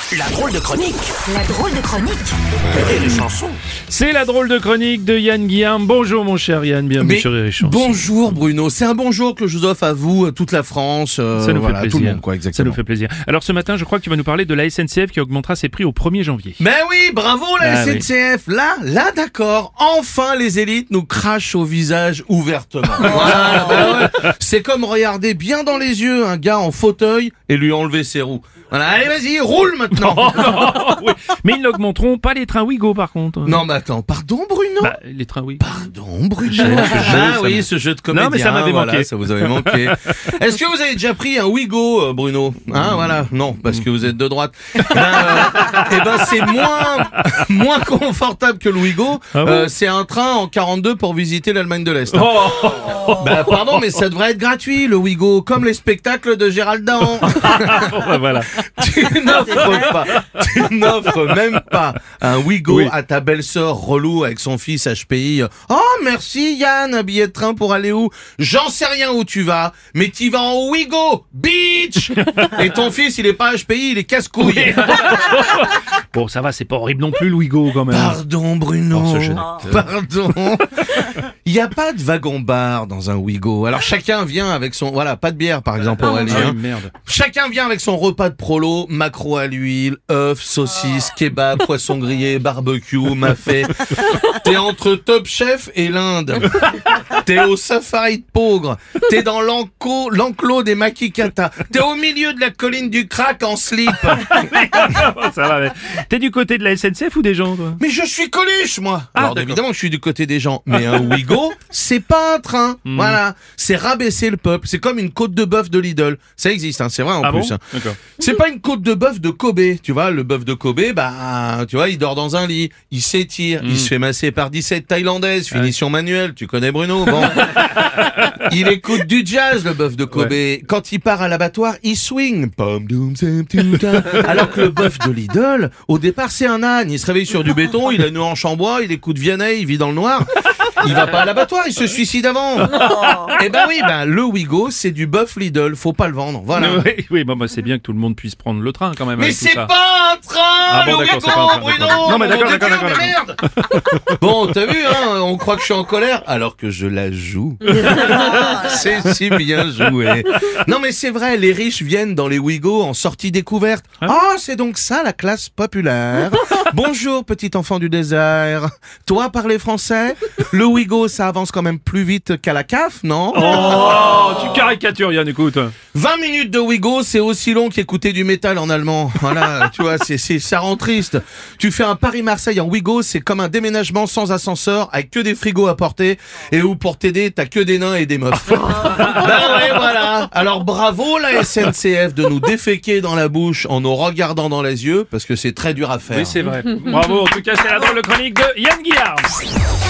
La drôle de chronique. La drôle de chronique. Et les chansons. C'est la drôle de chronique de Yann Guillaume. Bonjour mon cher Yann, bienvenue sur Rire et Chanson. Bonjour Bruno, c'est un bonjour que je vous offre à vous, à toute la France, Ça nous fait plaisir. tout le monde quoi, exactement. Ça nous fait plaisir. Alors ce matin, je crois que tu vas nous parler de la SNCF qui augmentera ses prix au 1er janvier. Mais oui, bravo la Ah SNCF. Là d'accord, enfin les élites nous crachent au visage ouvertement. Voilà, bah ouais. C'est comme regarder bien dans les yeux un gars en fauteuil et lui enlever ses roues. Voilà, allez vas-y, roule maintenant. Oui. Mais ils n'augmenteront pas les trains Ouigo par contre. Non mais attends, pardon Bruno. Bah, les trains oui. Pardon Bruno. ça Oui, m'a- ce jeu de comédien. Non, mais ça m'avait voilà, manqué. ça vous avait manqué. Est-ce que vous avez déjà pris un Ouigo, Bruno? Hein, voilà. Non, parce que vous êtes de droite. Eh ben, c'est moins confortable que le Ouigo. Ah bon C'est un train en 42 pour visiter l'Allemagne de l'Est. Oh, Bah, pardon, mais ça devrait être gratuit, le Ouigo, comme les spectacles de Gérald Dahan. bah, voilà. Tu n'offres même pas un Ouigo Oui. à ta belle-sœur relou avec son fils HPI. Oh, merci Yann, un billet de train pour aller où? J'en sais rien où tu vas, mais t'y vas en Ouigo, bitch! Et ton fils, il est pas HPI, il est casse-couille. Bon, ça va, c'est pas horrible non plus l'Ouigo quand même. Pardon Bruno. Oh, ce jeu Pardon. Il n'y a pas de wagon-bar dans un Ouigo. Alors chacun vient avec son... Voilà, pas de bière par exemple, Aurélie, Ah, hein. oui, merde. Chacun vient avec son repas de prolo, maquereau à l'huile, œufs, saucisses, kebab, poisson grillé, barbecue, mafé. T'es entre Top Chef et l'Inde. T'es au safari de Peaugres. T'es dans l'enclos des Makikata. T'es au milieu de la colline du crack en slip. Ça va, mais... T'es du côté de la SNCF ou des gens, toi? Mais je suis Coluche, moi. Ah, Alors d'accord. évidemment que je suis du côté des gens. Mais un Ouigo, c'est pas un train. Voilà. C'est rabaisser le peuple. C'est comme une côte de bœuf de Lidl. Ça existe, hein. C'est vrai en Ah plus. bon Hein. D'accord. C'est pas une côte de bœuf de Kobe, tu vois, le bœuf de Kobe, bah, tu vois, il dort dans un lit, il s'étire, il se fait masser par 17 Thaïlandaises, finition manuelle, tu connais Bruno, bon. Il écoute du jazz, le bœuf de Kobe. Quand il part à l'abattoir, il swing. Pom, doum, sem, tum, tam. Alors que le bœuf de Lidl, au départ, c'est un âne, il se réveille sur du béton, il a une hanche en bois, il écoute Vianney, il vit dans le noir. Il va pas à l'abattoir, il se suicide avant. Eh ben oui, le Ouigo, c'est du bœuf Lidl, faut pas le vendre, voilà. Oui, bah, c'est bien que tout le monde puisse prendre le train quand même. Mais avec tout c'est ça. pas un train, Ah bon, le d'accord, c'est pas un train, Ouigo, d'accord. Bruno. Non, mais d'accord, Mon Dieu, d'accord, mais merde. Bon, t'as vu, hein, on croit que je suis en colère, alors que je la joue. C'est si bien joué. Non, mais c'est vrai, les riches viennent dans les Ouigo en sortie découverte. Ah, c'est donc ça la classe populaire. Bonjour, petit enfant du désert. Toi, parler français? Le Ouigo, ça avance quand même plus vite qu'à la CAF, non? Oh, tu caricatures Yann, écoute. 20 minutes de Ouigo, c'est aussi long qu'écouter du métal en allemand. Voilà, tu vois, ça rend triste. Tu fais un Paris-Marseille en Ouigo, c'est comme un déménagement sans ascenseur, avec que des frigos à porter, et où pour t'aider, t'as que des nains et des meufs. Ben ouais, voilà. Alors bravo la SNCF de nous déféquer dans la bouche en nous regardant dans les yeux, parce que c'est très dur à faire. Oui, c'est vrai. Bravo, en tout cas, c'est la drôle de chronique de Yann Guillaume.